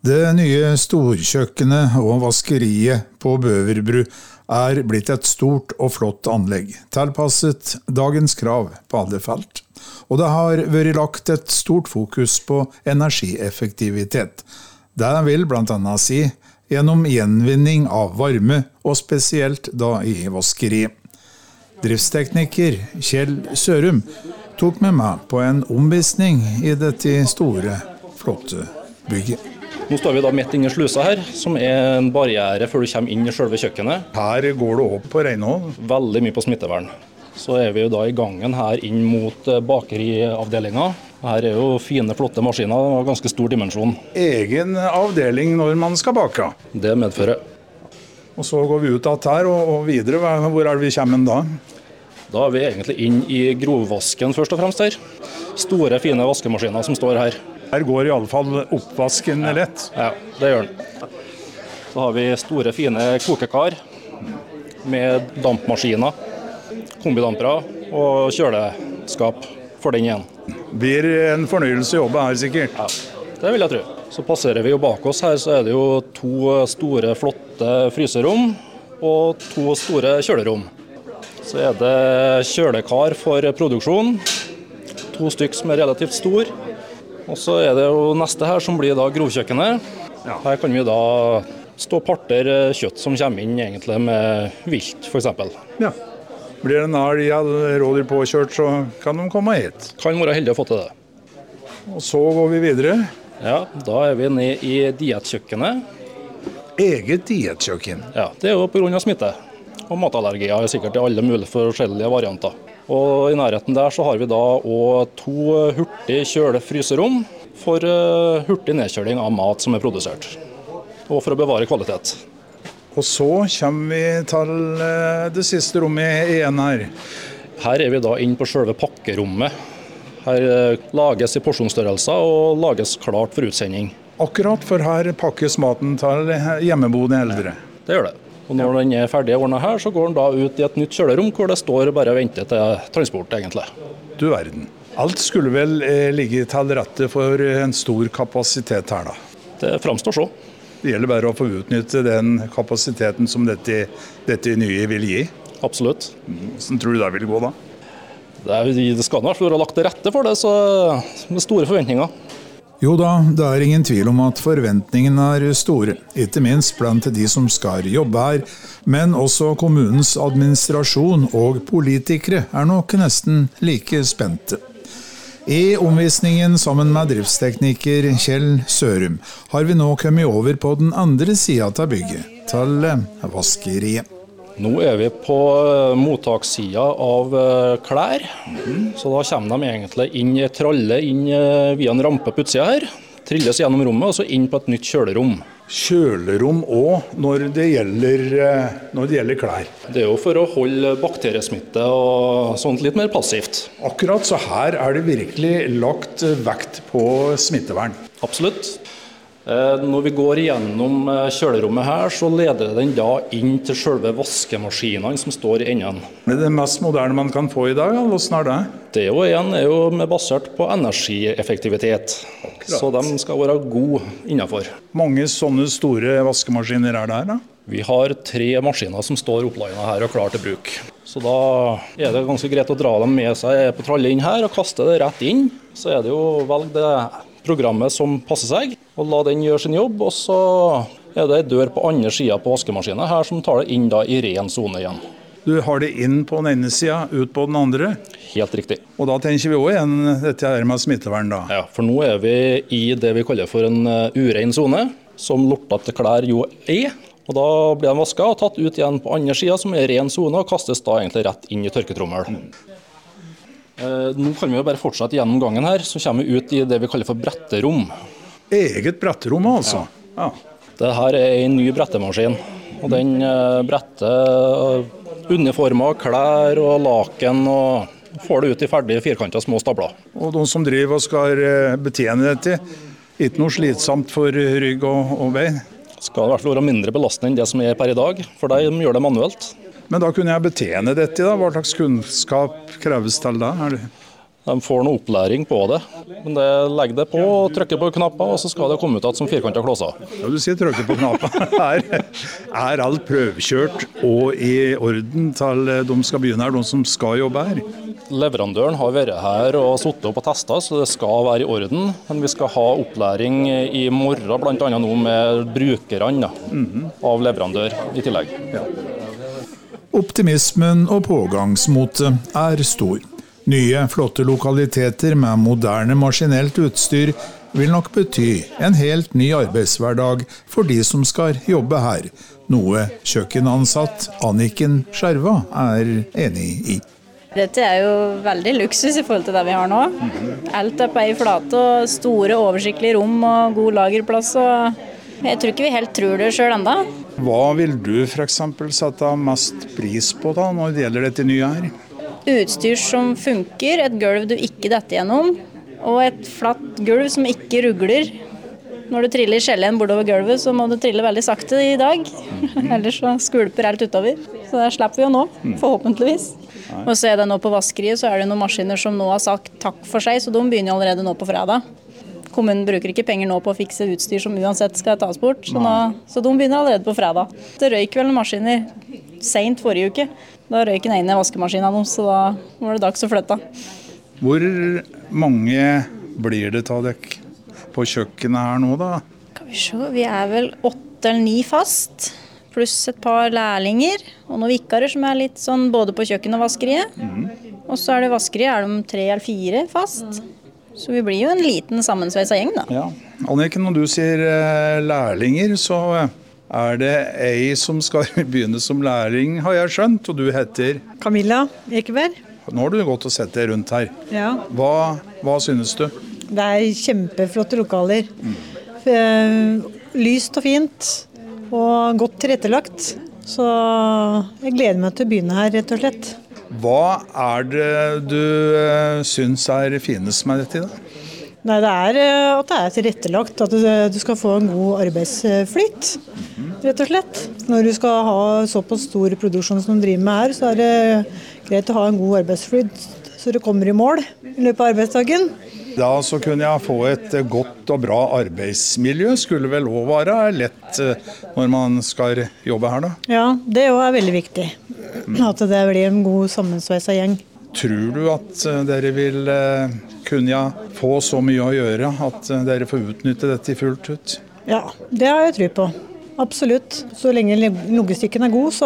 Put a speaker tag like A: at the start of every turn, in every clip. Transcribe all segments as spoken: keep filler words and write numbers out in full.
A: Det nye storkjøkkenet og vaskeriet på Bøverbru er blitt et stort og flott anlegg, tilpasset dagens krav på alle felt. Og det har vært lagt et stort fokus på energieffektivitet. Det vil blant annet si gjennom gjenvinning av varme, og spesielt da i vaskeriet. Driftstekniker Kjell Sørum tok med meg på en omvisning i dette store, flotte bygget.
B: Nå står vi da midt inne i slusa her, som er en barriere før du kommer inn i selve kjøkkenet.
A: Her går det opp på renhold.
B: Veldig mye på smittevern. Så er vi jo da i gangen her inn mot bakeriavdelingen. Her er jo fine, flotte maskiner og ganske stor dimensjon.
A: Egen avdeling når man skal bake.
B: Det medfører.
A: Og så går vi ut av her og videre. Hvor er det vi kommer da?
B: Da er vi egentlig inn i grovvasken først og fremst her. Store, fine vaskemaskiner som står her.
A: Her går i alle fall oppvasken lett.
B: Ja, det gjør den. Så har vi store, fine kokekar med dampmaskiner, kombidampere og kjøleskap for den igjen.
A: Blir en fornøyelse å jobbe her sikkert?
B: Ja, det vil jeg tro. Så passerer vi jo bak oss her, så er det jo to store, flotte fryserom og to store kjølerom. Så er det kjølekar for produksjon, to stykker som er relativt store. Og så er det jo neste her som blir da grovkjøkkenet. Her kan vi da stå parter kjøtt som kommer inn egentlig med vilt for eksempel. Ja.
A: Blir det en elg eller rådyr påkjørt, så kan de komme hit.
B: Kan være heldig å få til det.
A: Og så går vi videre.
B: Ja, da er vi ned i dietkjøkkenet.
A: Eget dietkjøkken?
B: Ja, det er jo på grunn av smitte. Og matallergier er sikkert i alle mulige forskjellige varianter. Og i nærheten der så har vi da også to hurtig kjølefryserom for hurtig nedkjøling av mat som er produsert. Og for å bevare kvalitet.
A: Og så kommer vi til det siste rommet igjen her.
B: Her er vi da inne på selve pakkerommet. Her lages i porsjonsstørrelser og lages klart for utsending.
A: Akkurat, for her pakkes maten til hjemmeboende eldre.
B: Det gjør det. Og når den er ferdig ordnet her, så går den da ut i et nytt kjølerom, hvor det står bare og venter til transport, egentlig.
A: Du verden. Alt skulle vel eh, ligge til rette for en stor kapasitet her, da?
B: Det framstår så.
A: Det gjelder bare å få utnytte den kapasiteten som dette, dette nye vil gi?
B: Absolutt.
A: Hvordan tror du det vil gå, da?
B: Det, er, det skal nok være lagt til rette for det, så med store forventninger.
A: Jo da, det er ingen tvil om at forventningene er store, ikke minst blant de som skal jobbe her, men også kommunens administrasjon og politikere er nok nesten like spente. I omvisningen sammen med driftstekniker Kjell Sørum har vi nå kommet over på den andre siden av bygget, til vaskeriet.
B: Nå er vi på mottakssiden av klær, så da kommer de egentlig inn i tralle inn via en rampe på utsiden her, trilles gjennom rommet og så inn på et nytt kjølerom. Kjølerom også når det gjelder, når det gjelder klær? Det er jo for å holde bakteriesmitte og sånt litt mer passivt. Akkurat, så her er det virkelig lagt vekt på smittevern? Absolutt. Når vi går gjennom kjølerommet her, så leder den da inn til selve vaskemaskinene som står i enden. Det er det mest moderne man kan få i dag, eller hvordan er det? Det er jo, igjen, er jo basert på energieffektivitet, akkurat. Så de skal være gode innenfor. Mange sånne store vaskemaskiner er det her da? Vi har tre maskiner som står opplagene her og klar til bruk. Så da er det ganske greit å dra dem med seg på tralle inn her og kaste det rett inn. Så er det jo velg det programmet som passer seg, og la den gjøre sin jobb, og så er det en dør på andre siden på vaskemaskinen her som tar det inn da i ren zone igjen. Du har det inn på den ene siden, ut på den andre? Helt riktig. Og da tenker vi også igjen dette her med smittevern da? Ja, for nå er vi i det vi kaller for en urein zone, som lortete klær jo er. Og da blir de vasket og tatt ut igjen på andre siden, som er ren zone, og kastes da egentlig rett inn i tørketrommel. Nå kan vi jo bare fortsette gjennom gangen her, så kommer vi ut i det vi kaller for bretterom. Eget bretterom altså? Ja. Ja. Dette er en ny brettemaskin, og den bretter uniformer, klær og laken, og får det ut i ferdige firkanter små stabler. Og de som driver og skal betjene dette, ikke noe slitsomt for rygg og, og bein? Skal i hvert fall være mindre belastning enn det som er per i dag, for de gjør det manuelt. Men da kunne jeg betjene dette da? Hva slags kunnskap kreves til det? De får noe opplæring på det, men det legger det på, trykker på knapper, og så skal det komme ut som firkantet klosser.
A: Ja, du sier trykker på knapper. Er, er alt prøvekjørt og i orden til de skal begynne her, de som skal jobbe her?
B: Leverandøren har vært her og suttet opp og testet, så det skal være i orden. Men vi skal ha opplæring i morgen, blant annet nå med brukerne mm-hmm. av leverandør i tillegg. Ja.
A: Optimismen og pågangsmotet er stor. Nye, flotte lokaliteter med moderne maskinelt utstyr vil nok bety en helt ny arbeidshverdag for de som skal jobbe her, noe kjøkkenansatt Anniken Skjerva er enig i.
C: Dette er jo veldig luksus i forhold til det vi har nå. Alt er på ei flate og store oversiktlige rom og god lagerplass. Og jeg tror ikke vi helt tror det selv enda.
A: Hva vil du for eksempel sette mest pris på da når det gjelder dette nye her?
C: Utstyr som funker, et gulv du ikke detter gjennom, og et flatt gulv som ikke rugler. Når du triller skjellen bortover gulvet, så må du trille veldig sakte i dag. Ellers så skvulper alt utover. Så det slipper vi jo nå, forhåpentligvis. Og så er det nå på vaskeriet, så er det noen maskiner som nå har sagt takk for seg, så de begynner allerede nå på fredag. Kommunen bruker ikke penger nå på å fikse utstyr som uansett skal tas bort, så, nå, så de begynner allerede på fredag. Det røyk vel maskiner sent forrige uke. Da røyk den ene vaskemaskinen, så da var det dags å flytte.
A: Hvor mange blir det av dekk på kjøkkenet her nå da?
C: Kan vi se, vi er vel åtte eller ni fast, pluss et par lærlinger, og noen vikarer som er litt sånn både på kjøkken og vaskeriet. Mm. Og så er det vaskeriet, er de tre eller fire fast. Så vi blir jo en liten sammensveisa gjeng da.
A: Ja. Anniken, når du sier lærlinger, så er det ei som skal begynne som lærling, har jeg skjønt, og du heter?
D: Camilla Ekeberg.
A: Nå har du gått og sett deg rundt her.
D: Ja.
A: Hva, hva synes du?
D: Det er kjempeflotte lokaler. Mm. Lyst og fint, og godt tilrettelagt. Så jeg gleder meg til å begynne her, rett og slett.
A: Hva er det du synes er finest med dette da?
D: Nei, det er at det er tilrettelagt, at du skal få en god arbeidsflyt, rett og slett. Når du skal ha såpass stor produksjon som du driver med her, så er det greit å ha en god arbeidsflyt, så du kommer i mål i løpet av arbeidsdagen.
A: Da så kunne jeg få et godt og bra arbeidsmiljø, skulle vel også være lett når man skal jobbe her da?
D: Ja, det er veldig viktig, at det blir en god sammensveisa gjeng.
A: Tror du at dere vil kunne få så mye å gjøre at dere får utnytte dette fullt ut?
D: Ja, det har jeg tro på. Absolutt. Så lenge logistikken er god, så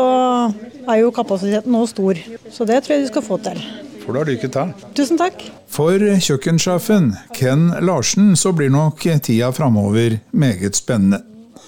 D: er jo kapasiteten nå stor. Så det tror jeg du skal få til.
A: For da lykke til.
D: Tusen takk.
A: For kjøkkensjefen Ken Larsen så blir nok tida fremover meget spennende.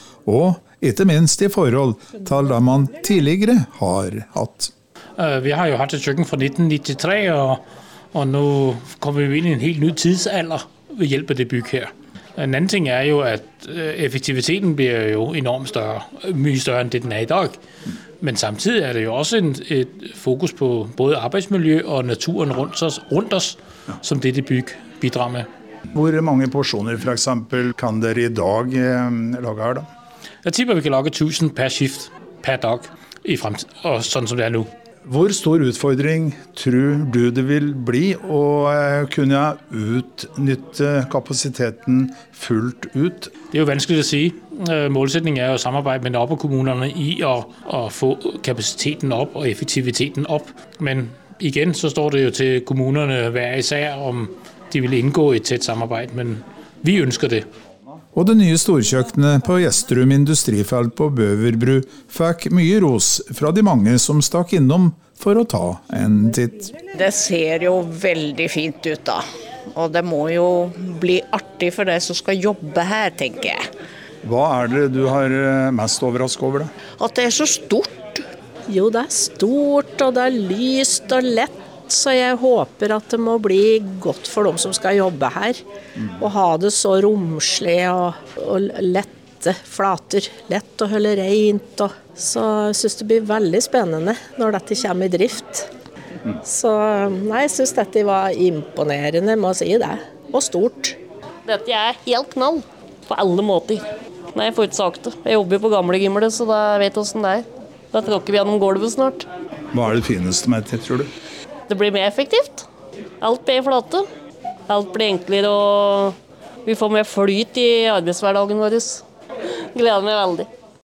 A: Og ikke minst i forhold til det man tidligere har hatt.
E: Vi har jo hatt et kjøkken fra nitten nittitre, og, og nå kommer vi inn i en helt ny tidsalder ved hjelp av det bygg her. En annen ting er jo, at effektiviteten blir jo enormt større, mye større enn det den er i dag. Men samtidig er det jo også en, et fokus på både arbeidsmiljø og naturen rundt oss, rundt oss som dette bygg bidrar med.
A: Hvor mange porsjoner for eksempel kan dere i dag eh, lage her da?
E: Jeg tipper vi kan lage tusen per skift per dag i fremtiden, og sånn som det er nå.
A: Hvor stor utfordring tror du det vil bli å kunne utnytte kapasiteten fullt ut?
E: Det er jo vanskelig å si. Målsætningen er jo å samarbeide med nabokommunerne i å, å få kapasiteten opp og effektiviteten opp. Men igen så står det jo til kommunerne hver især om de vil inngå i et tett samarbeid, men vi ønsker det.
A: Og det nye storkjøkkenet på Gjestrum industrifelt på Bøverbru fikk mye ros fra de mange som stakk innom for å ta en titt.
F: Det ser jo veldig fint ut da, og det må jo bli artig for deg som skal jobbe her, tenker jeg.
A: Hva er det du har mest overrasket over det?
F: At det er så stort. Jo, det er stort, og det er lyst og lett. Så jeg håper at det må bli godt for dem som skal jobbe her. Mm. Og ha det så romslig og, og lette flater. Lett å holde rent. Og, så jeg synes det blir veldig spennende når dette kommer i drift. Mm. Så nei, jeg synes dette var imponerende, må jeg si det. Og stort.
G: Dette er helt knall på alle måter. Nei, jeg får ikke sagt det. Jeg jobber på gamle gimle, så da vet jeg hvordan det er. Da tråkker vi gjennom gulvet snart.
A: Hva er det fineste med det, tror du?
G: Det blir mer effektivt. Alt blir flate. Alt blir enklere, og vi får mer flyt i arbeidshverdagen vår. Gleder meg veldig.